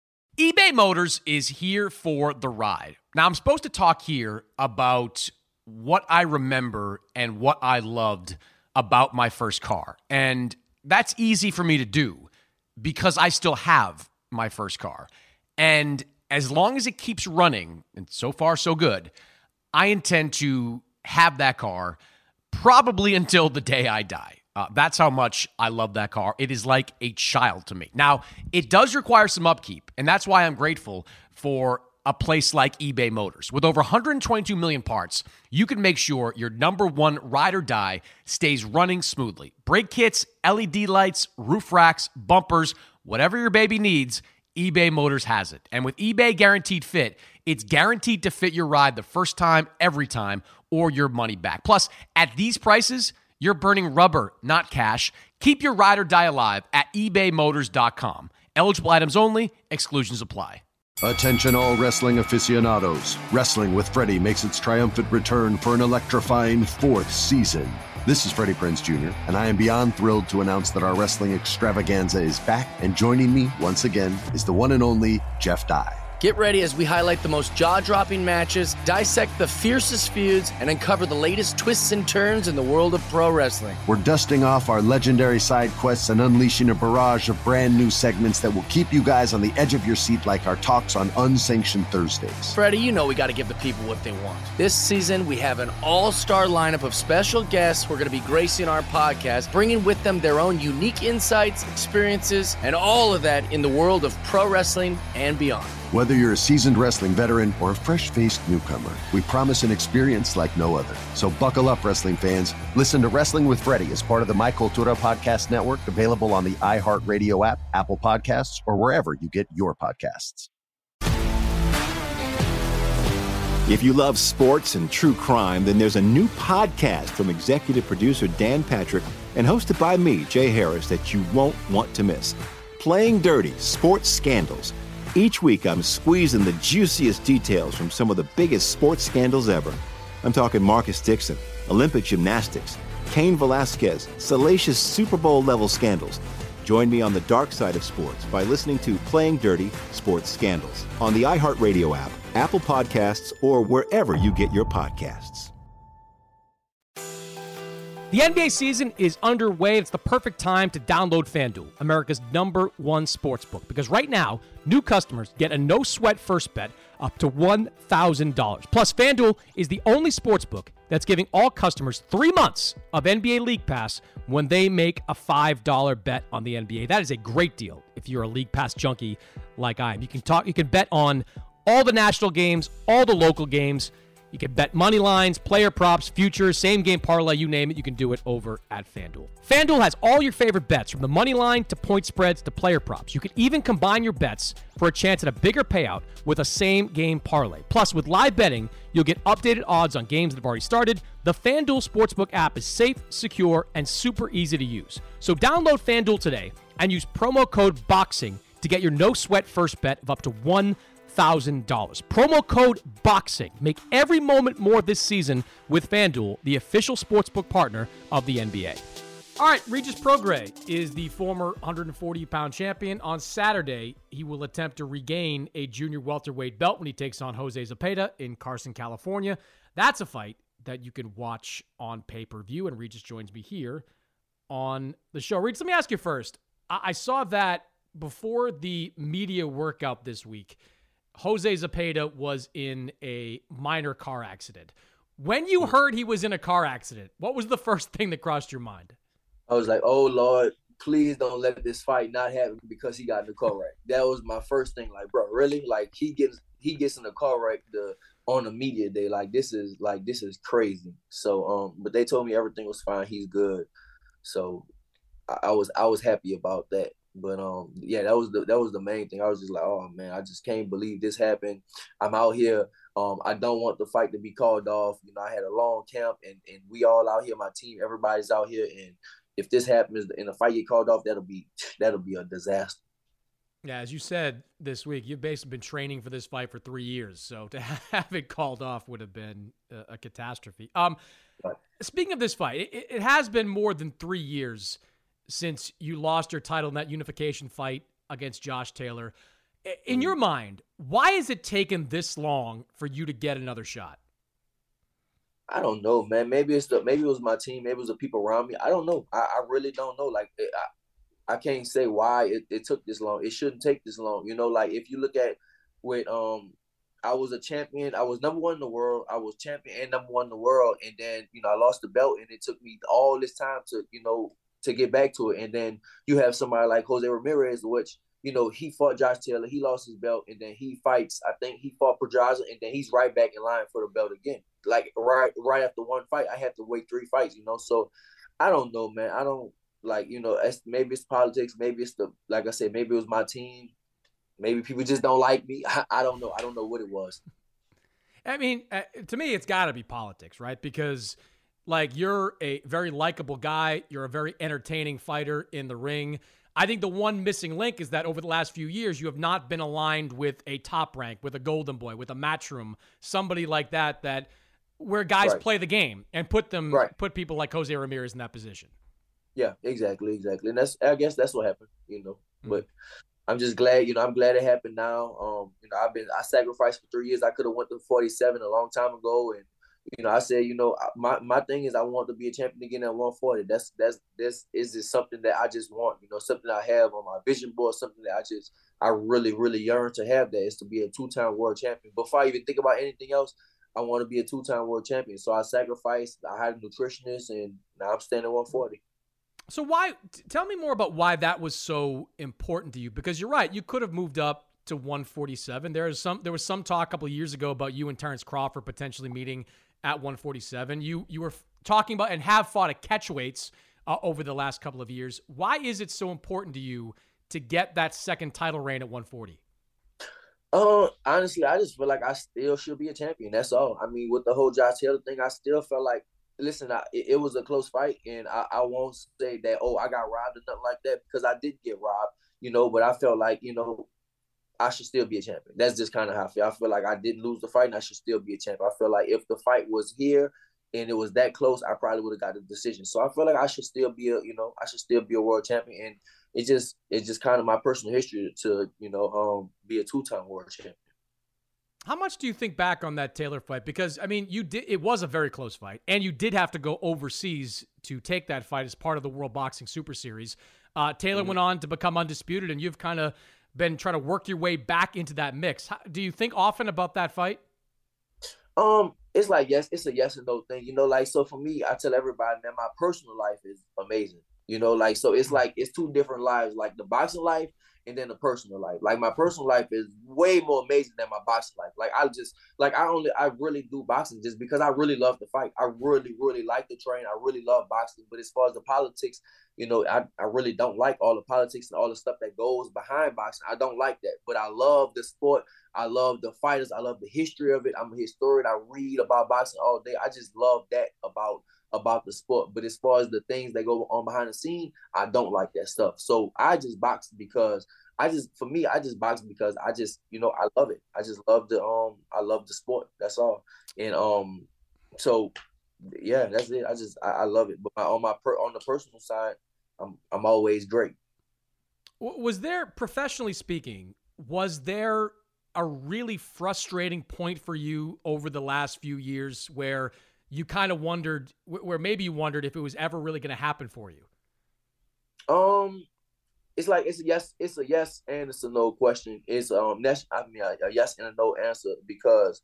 Speaker 1: eBay Motors is here for the ride. Now, I'm supposed to talk here about what I remember and what I loved about my first car. And that's easy for me to do because I still have my first car. And as long as it keeps running, and so far so good, I intend to have that car probably until the day I die. That's how much I love that car. It is like a child to me. Now, it does require some upkeep, and that's why I'm grateful for a place like eBay Motors. With over 122 million parts, you can make sure your number one ride or die stays running smoothly. Brake kits, LED lights, roof racks, bumpers, whatever your baby needs, eBay Motors has it. And with eBay Guaranteed Fit, it's guaranteed to fit your ride the first time, every time, or your money back. Plus, at these prices, you're burning rubber, not cash. Keep your ride or die alive at ebaymotors.com. Eligible items only. Exclusions apply.
Speaker 2: Attention all wrestling aficionados. Wrestling with Freddie makes its triumphant return for an electrifying 4th season. This is Freddie Prinze Jr., and I am beyond thrilled to announce that our wrestling extravaganza is back, and joining me once again is the one and only Jeff Dye.
Speaker 3: Get ready as we highlight the most jaw-dropping matches, dissect the fiercest feuds, and uncover the latest twists and turns in the world of pro wrestling.
Speaker 2: We're dusting off our legendary side quests and unleashing a barrage of brand new segments that will keep you guys on the edge of your seat like our talks on Unsanctioned Thursdays.
Speaker 3: Freddie, you know we got to give the people what they want. This season, we have an all-star lineup of special guests who are going to be gracing our podcast, bringing with them their own unique insights, experiences, and all of that in the world of pro wrestling and beyond.
Speaker 2: Whether you're a seasoned wrestling veteran or a fresh-faced newcomer, we promise an experience like no other. So buckle up, wrestling fans. Listen to Wrestling with Freddie as part of the My Cultura Podcast Network, available on the iHeartRadio app, Apple Podcasts, or wherever you get your podcasts.
Speaker 4: If you love sports and true crime, then there's a new podcast from executive producer Dan Patrick and hosted by me, Jay Harris, that you won't want to miss. Playing Dirty: Sports Scandals. Each week, I'm squeezing the juiciest details from some of the biggest sports scandals ever. I'm talking Marcus Dixon, Olympic gymnastics, Cain Velasquez, salacious Super Bowl-level scandals. Join me on the dark side of sports by listening to Playing Dirty: Sports Scandals on the iHeartRadio app, Apple Podcasts, or wherever you get your podcasts.
Speaker 1: The NBA season is underway. It's the perfect time to download FanDuel, America's #1 sportsbook, because right now, new customers get a no-sweat first bet up to $1,000. Plus, FanDuel is the only sportsbook that's giving all customers 3 months of NBA League Pass when they make a $5 bet on the NBA. That is a great deal if you're a League Pass junkie like I am. You can bet on all the national games, all the local games. You can bet money lines, player props, futures, same game parlay, you name it. You can do it over at FanDuel. FanDuel has all your favorite bets, from the money line to point spreads to player props. You can even combine your bets for a chance at a bigger payout with a same game parlay. Plus, with live betting, you'll get updated odds on games that have already started. The FanDuel Sportsbook app is safe, secure, and super easy to use. So download FanDuel today and use promo code BOXING to get your no-sweat first bet of up to $1,000. Promo code BOXING. Make every moment more this season with FanDuel, the official sportsbook partner of the NBA. All right, Regis Prograis is the former 140-pound champion. On Saturday, he will attempt to regain a junior welterweight belt when he takes on Jose Zepeda in Carson, California. That's a fight that you can watch on pay-per-view, and Regis joins me here on the show. Regis, let me ask you first. I saw that before the media workout this week, Jose Zepeda was in a minor car accident. When you heard he was in a car accident, what was the first thing that crossed your mind?
Speaker 5: I was like, oh, Lord, please don't let this fight not happen because he got in the car wreck. That was my first thing. Like, bro, really? Like, he gets in the car wreck on the media day. Like, this is crazy. So, but they told me everything was fine. He's good. So I was happy about that. But yeah, that was the main thing. I was just like, oh man, I just can't believe this happened. I'm out here. I don't want the fight to be called off. You know, I had a long camp, and we all out here. My team, everybody's out here. And if this happens and the fight get called off, that'll be a disaster.
Speaker 1: Yeah, as you said this week, you've basically been training for this fight for 3 years. So to have it called off would have been a catastrophe. Speaking of this fight, it has been more than 3 years since you lost your title in that unification fight against Josh Taylor. In your mind, why has it taken this long for you to get another shot?
Speaker 5: I don't know, man. Maybe it was my team. Maybe it was the people around me. I don't know. I really don't know. Like, I can't say why it took this long. It shouldn't take this long. You know, like if you look at with I was a champion. I was number 1 in the world. I was champion and number 1 in the world. And then, you know, I lost the belt, and it took me all this time to, you know, to get back to it. And then you have somebody like Jose Ramirez, which, you know, he fought Josh Taylor, he lost his belt, and then he fights, I think he fought Pedraza, and then he's right back in line for the belt again. Like right after one fight, I have to wait 3 fights, you know. So I don't know, man. I don't, like, you know, maybe it's politics, maybe it's like I said, maybe it was my team, maybe people just don't like me. I don't know. I don't know what it was.
Speaker 1: I mean, to me, it's got to be politics, right? Because like, you're a very likable guy. You're a very entertaining fighter in the ring. I think the one missing link is that over the last few years, you have not been aligned with a Top Rank, with a Golden Boy, with a Matchroom, somebody like that where guys play the game and put people like Jose Ramirez in that position.
Speaker 5: Yeah, exactly. And I guess that's what happened, you know. Mm-hmm. But I'm just glad, you know, I'm glad it happened now. You know, I sacrificed for 3 years. I could have went to 47 a long time ago, and you know, I said, you know, my thing is I want to be a champion again at 140. This is just something that I just want, you know, something I have on my vision board, something that I really, really yearn to have, that is to be a 2-time world champion. Before I even think about anything else, I want to be a 2-time world champion. So I sacrificed. I had a nutritionist, and now I'm standing at 140.
Speaker 1: So tell me more about why that was so important to you, because you're right. You could have moved up to 147. There was some talk a couple of years ago about you and Terrence Crawford potentially meeting at 147. You were talking about and have fought at catchweights over the last couple of years. Why is it so important to you to get that second title reign at 140?
Speaker 5: Honestly, I just feel like I still should be a champion. That's all. I mean, with the whole Josh Taylor thing, I still felt like, listen, it was a close fight, and I won't say that, oh, I got robbed or nothing like that, because I did get robbed, but I felt like, I should still be a champion. That's just kind of how I feel. I feel like I didn't lose the fight, and I should still be a champion. I feel like if the fight was here and it was that close, I probably would have got the decision. So I feel like I should still be I should still be a world champion. And it's just kind of my personal history to, be a two-time world champion.
Speaker 1: How much do you think back on that Taylor fight? Because, I mean, it was a very close fight, and you did have to go overseas to take that fight as part of the World Boxing Super Series. Taylor went on to become undisputed, and you've kind of been trying to work your way back into that mix. Do you think often about that fight?
Speaker 5: It's like, yes, it's a yes and no thing. So for me, I tell everybody, man, my personal life is amazing. So it's like, it's two different lives, like the boxing life and then the personal life. Like my personal life is way more amazing than my boxing life. Like I really do boxing just because I really love to fight. I really, really like to train. I really love boxing. But as far as the politics, I really don't like all the politics and all the stuff that goes behind boxing. I don't like that. But I love the sport. I love the fighters. I love the history of it. I'm a historian. I read about boxing all day. I just love that about the sport. But as far as the things that go on behind the scene, I don't like that stuff. So I just box because I just I love it. I just love I love the sport. That's all. And so yeah, that's it. I love it. But on the personal side, I'm always great.
Speaker 1: Was there, professionally speaking, was there a really frustrating point for you over the last few years where you kind of wondered, maybe you wondered if it was ever really going to happen for you?
Speaker 5: It's like, it's a yes and it's a no question. It's a yes and a no answer, because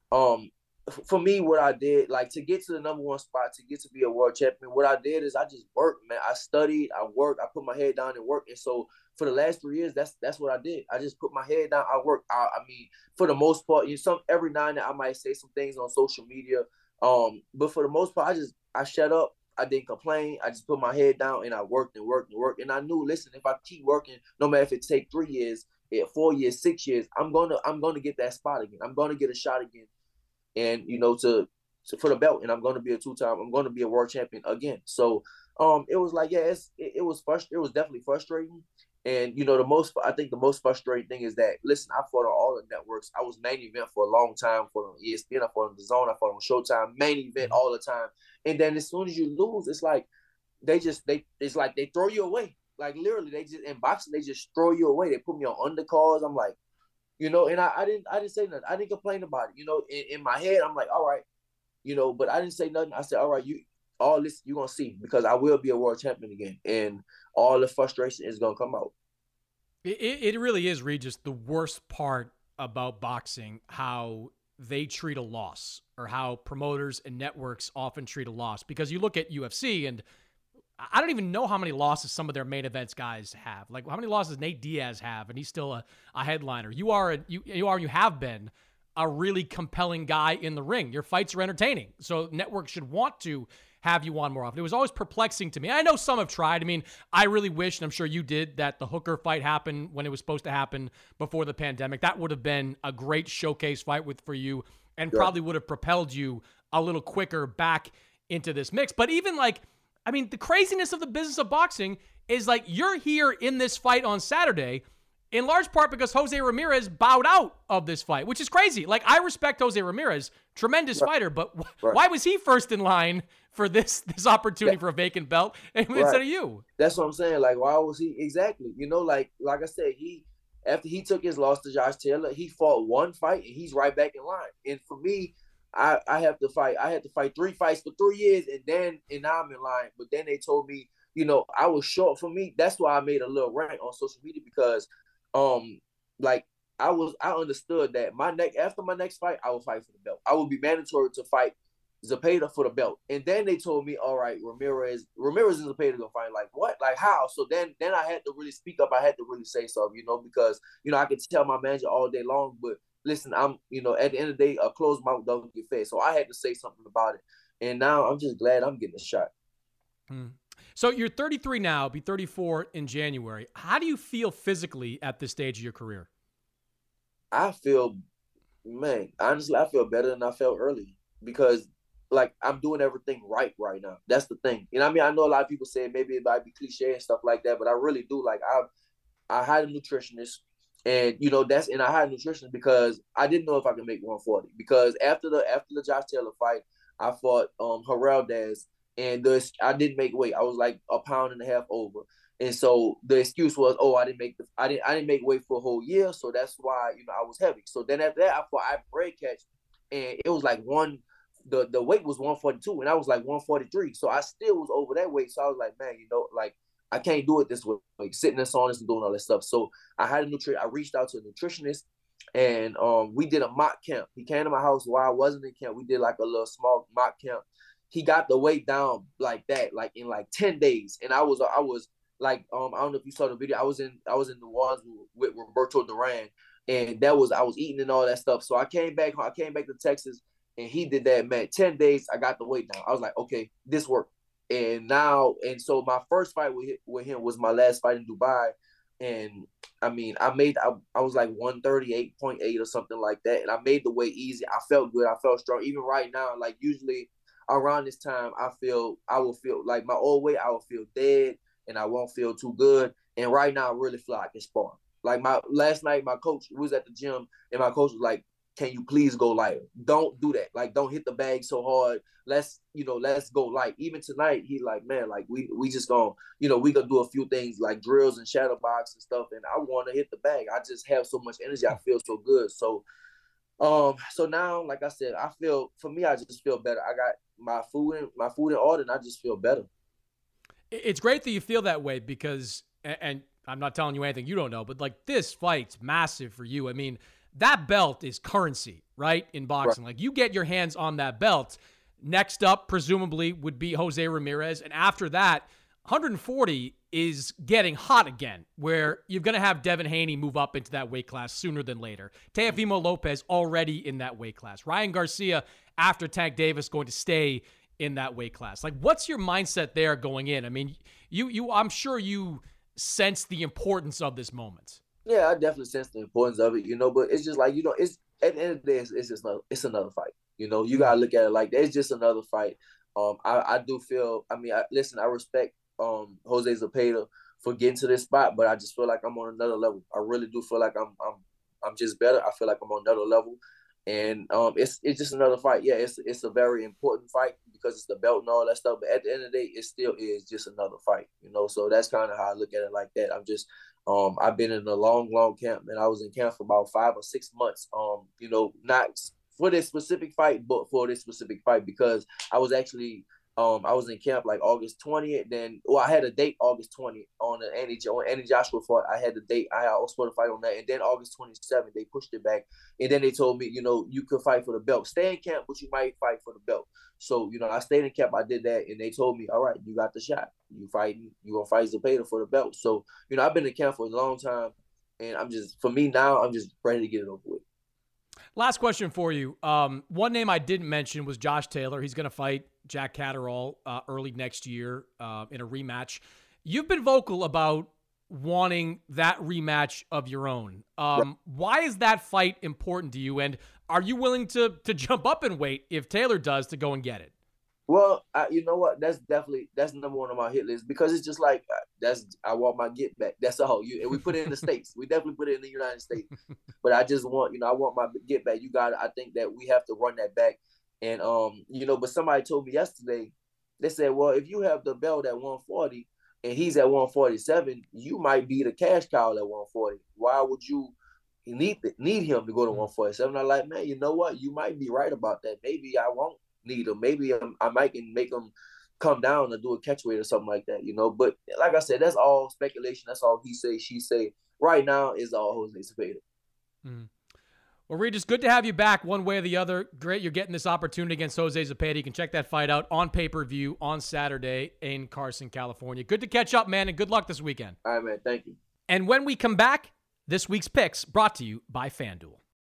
Speaker 5: for me, what I did, like, to get to the number one spot, to get to be a world champion, what I did is I just worked, man. I studied, I worked, I put my head down and worked. And so for the last 3 years, that's what I did. I just put my head down, I worked. I mean, for the most part, every now and then I might say some things on social media. But for the most part, I shut up. I didn't complain. I just put my head down and I worked and worked and worked. And I knew, listen, if I keep working, no matter if it take 3 years, 4 years, 6 years, I'm gonna get that spot again. I'm gonna get a shot again. And to for the belt, and I'm going to be I'm going to be a world champion again. So it was like, yeah, it was definitely frustrating. And I think the most frustrating thing is that, listen, I fought on all the networks. I was main event for a long time, for on ESPN, I fought on DAZN, I fought on Showtime, main event all the time. And then as soon as you lose, it's like it's like they throw you away. Like, literally, in boxing, they just throw you away. They put me on undercards. I'm like, and I didn't say nothing. I didn't complain about it. In my head, I'm like, all right, but I didn't say nothing. I said, all right, all this you're gonna see, because I will be a world champion again, and all the frustration is gonna come out.
Speaker 1: It really is, Regis, the worst part about boxing, how they treat a loss, or how promoters and networks often treat a loss. Because you look at UFC, and I don't even know how many losses some of their main events guys have. Like, how many losses Nate Diaz have, and he's still a headliner. You have been a really compelling guy in the ring. Your fights are entertaining, so networks should want to have you on more often. It was always perplexing to me. I know some have tried. I mean, I really wish, and I'm sure you did, that the Hooker fight happened when it was supposed to happen before the pandemic. That would have been a great showcase fight for you, and probably would have propelled you a little quicker back into this mix. But even the craziness of the business of boxing is, like, you're here in this fight on Saturday in large part because Jose Ramirez bowed out of this fight, which is crazy. Like, I respect Jose Ramirez, tremendous fighter, but why was he first in line for this opportunity for a vacant belt instead of you?
Speaker 5: That's what I'm saying. Like, why was he? Exactly. Like I said, after he took his loss to Josh Taylor, he fought one fight and he's right back in line. And for me, I had to fight 3 fights for 3 years, and now I'm in line. But then they told me, I was short. For me, that's why I made a little rant on social media, because I understood that after my next fight, I would fight for the belt. I would be mandatory to fight Zepeda for the belt. And then they told me, all right, Ramirez and Zepeda gonna fight. Like, what? Like, how? So then I had to really speak up. I had to really say something, because I could tell my manager all day long, but listen, I'm at the end of the day, a closed mouth doesn't get fed. So I had to say something about it. And now I'm just glad I'm getting a shot.
Speaker 1: So you're 33 now, be 34 in January. How do you feel physically at this stage of your career?
Speaker 5: I feel, man, honestly, I feel better than I felt early because, like, I'm doing everything right now. That's the thing. You know what I mean? I know a lot of people say maybe it might be cliche and stuff like that, but I really do. Like, I hired a nutritionist, and I hired a nutritionist because I didn't know if I could make 140. Because after the Josh Taylor fight, I fought Heraldez, and I didn't make weight. I was like a pound and a half over. And so the excuse was, oh, I didn't make weight for a whole year, so that's why I was heavy. So then after that, I fought Brad Catch, and it was like the weight was 142, and I was like 143, so I still was over that weight. So I was like, man, like I can't do it this way, like sitting in saunas and doing all that stuff. So I reached out to a nutritionist, and we did a mock camp. He came to my house while I wasn't in camp. We did like a little small mock camp. He got the weight down like that, like in like 10 days, and I was like, I don't know if you saw the video. I was in New Orleans with Roberto Duran, and I was eating and all that stuff. So I came back to Texas, and he did that, man. 10 days, I got the weight down. I was like, okay, this worked. And so my first fight with him was my last fight in Dubai. And I mean, I was like 138.8 or something like that. And I made the weight easy. I felt good. I felt strong. Even right now, like usually around this time, I will feel like my old weight, I will feel dead and I won't feel too good. And right now, I really feel like it's spar. Like last night, my coach was at the gym, and my coach was like, "Can you please go lighter? Don't do that. Like, don't hit the bag so hard. Let's go light." Even tonight, he like, man, like we just gonna, we gonna do a few things like drills and shadow box and stuff. And I want to hit the bag. I just have so much energy. I feel so good. So now, like I said, I just feel better. I got my food in order, and I just feel better.
Speaker 1: It's great that you feel that way because, and I'm not telling you anything you don't know, but like this fight's massive for you. I mean, that belt is currency, right? In boxing. Right. Like you get your hands on that belt. Next up, presumably, would be Jose Ramirez. And after that, 140 is getting hot again, where you're going to have Devin Haney move up into that weight class sooner than later. Teofimo Lopez already in that weight class. Ryan Garcia, after Tank Davis, going to stay in that weight class. Like, what's your mindset there going in? I mean, I'm sure you sense the importance of this moment.
Speaker 5: Yeah, I definitely sense the importance of it, but it's just like, it's at the end of the day, it's another fight. You got to look at it like that. It's just another fight. I do feel, I respect Jose Zepeda for getting to this spot, but I just feel like I'm on another level. I really do feel like I'm just better. I feel like I'm on another level. And it's just another fight. Yeah, it's a very important fight because it's the belt and all that stuff. But at the end of the day, it still is just another fight, So that's kind of how I look at it like that. I'm just, I've been in a long camp, and I was in camp for about 5 or 6 months. Not for this specific fight, but for this specific fight because I was actually, I was in camp like August 20th. Then, I had a date August 20th on the Andy Joshua fight. I had the date. I was supposed to fight on that. And then August 27th, they pushed it back. And then they told me, you could fight for the belt. Stay in camp, but you might fight for the belt. So, I stayed in camp. I did that. And they told me, all right, you got the shot. You're going to fight Zepeda for the belt. So, I've been in camp for a long time. And for me now, I'm just ready to get it over with.
Speaker 1: Last question for you. One name I didn't mention was Josh Taylor. He's going to fight Jack Catterall early next year in a rematch. You've been vocal about wanting that rematch of your own. Why is that fight important to you? And are you willing to jump up in weight if Taylor does to go and get it?
Speaker 5: Well, you know what? That's number one on my hit list because it's just like I want my get back. That's all. And we put it in the States. We definitely put it in the United States. But I just want, I want my get back. I think that we have to run that back. And but somebody told me yesterday, they said, well, if you have the belt at 140 and he's at 147, you might be the cash cow at 140. Why would you need him to go to 147? I'm like, man, you know what? You might be right about that. Maybe I won't need him. Maybe I might make him come down and do a catch weight or something like that, But like I said, that's all speculation. That's all he say, she say. Right now is all Jose Zepeda.
Speaker 1: Mm. Well, Regis, good to have you back one way or the other. Great you're getting this opportunity against Jose Zepeda. You can check that fight out on pay-per-view on Saturday in Carson, California. Good to catch up, man, and good luck this weekend.
Speaker 5: All right, man. Thank you.
Speaker 1: And when we come back, this week's picks brought to you by FanDuel.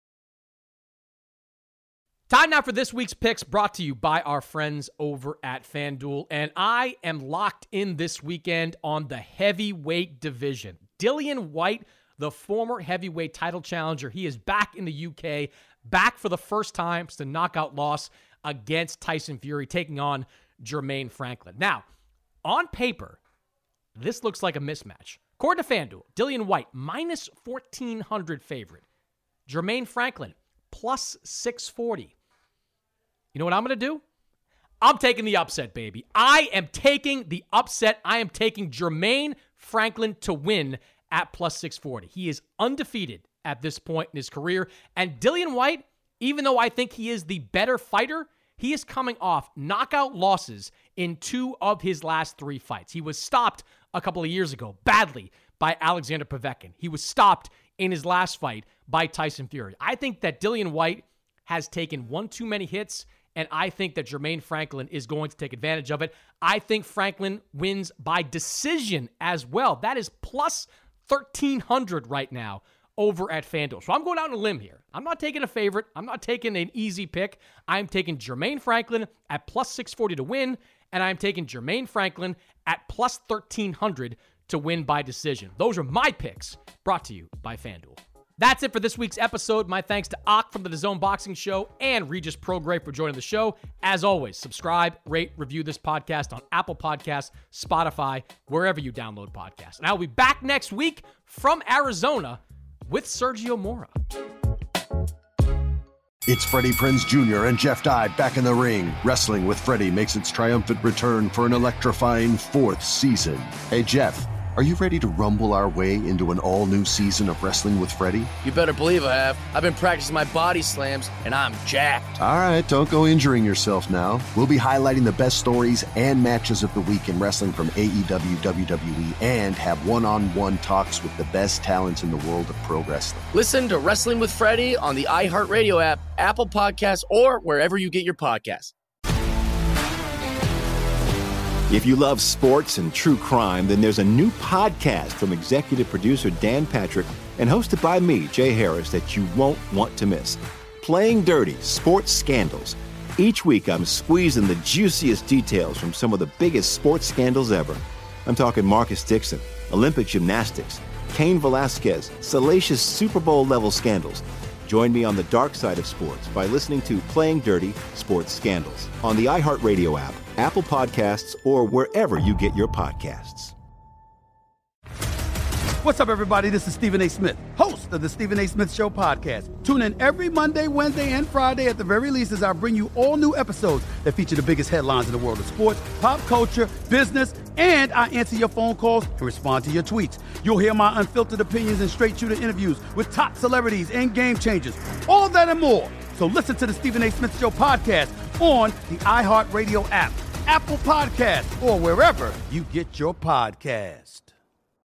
Speaker 1: Time now for this week's picks brought to you by our friends over at FanDuel. And I am locked in this weekend on the heavyweight division. Dillian Whyte, the former heavyweight title challenger. He is back in the UK, back for the first time since the knockout loss against Tyson Fury, taking on Jermaine Franklin. Now, on paper, this looks like a mismatch. According to FanDuel, Dillian Whyte, minus 1,400 favorite. Jermaine Franklin, plus 640. You know what I'm going to do? I'm taking the upset, baby. I am taking the upset. I am taking Jermaine Franklin to win at plus 640. He is undefeated at this point in his career. And Dillian Whyte, even though I think he is the better fighter, he is coming off knockout losses in 2 of his last 3 fights. He was stopped a couple of years ago badly by Alexander Povetkin. He was stopped in his last fight by Tyson Fury. I think that Dillian Whyte has taken one too many hits, and I think that Jermaine Franklin is going to take advantage of it. I think Franklin wins by decision as well. That is plus 1,300 right now over at FanDuel. So I'm going out on a limb here. I'm not taking a favorite. I'm not taking an easy pick. I'm taking Jermaine Franklin at plus 640 to win, and I'm taking Jermaine Franklin at plus 1,300 to win by decision. Those are my picks, brought to you by FanDuel. That's it for this week's episode. My thanks to Ak from the DAZN Boxing Show and Regis Prograis for joining the show. As always, subscribe, rate, review this podcast on Apple Podcasts, Spotify, wherever you download podcasts. And I'll be back next week from Arizona with Sergio Mora.
Speaker 2: It's Freddie Prinze Jr. and Jeff Dye back in the ring. Wrestling with Freddie makes its triumphant return for an electrifying 4th season. Hey, Jeff, are you ready to rumble our way into an all-new season of Wrestling with Freddie?
Speaker 3: You better believe I have. I've been practicing my body slams, and I'm jacked.
Speaker 2: All right, don't go injuring yourself now. We'll be highlighting the best stories and matches of the week in wrestling from AEW, WWE, and have one-on-one talks with the best talents in the world of pro wrestling.
Speaker 3: Listen to Wrestling with Freddie on the iHeartRadio app, Apple Podcasts, or wherever you get your podcasts.
Speaker 4: If you love sports and true crime, then there's a new podcast from executive producer Dan Patrick and hosted by me, Jay Harris, that you won't want to miss. Playing Dirty: Sports Scandals. Each week, I'm squeezing the juiciest details from some of the biggest sports scandals ever. I'm talking Marcus Dixon, Olympic gymnastics, Cain Velasquez, salacious Super Bowl-level scandals. Join me on the dark side of sports by listening to Playing Dirty: Sports Scandals on the iHeartRadio app, Apple Podcasts, or wherever you get your podcasts.
Speaker 10: What's up, everybody? This is Stephen A. Smith, host of the Stephen A. Smith Show podcast. Tune in every Monday, Wednesday, and Friday at the very least as I bring you all new episodes that feature the biggest headlines in the world of sports, pop culture, business, and I answer your phone calls and respond to your tweets. You'll hear my unfiltered opinions and straight-shooter interviews with top celebrities and game changers. All that and more. So listen to the Stephen A. Smith Show podcast on the iHeartRadio app, Apple Podcasts, or wherever you get your podcasts.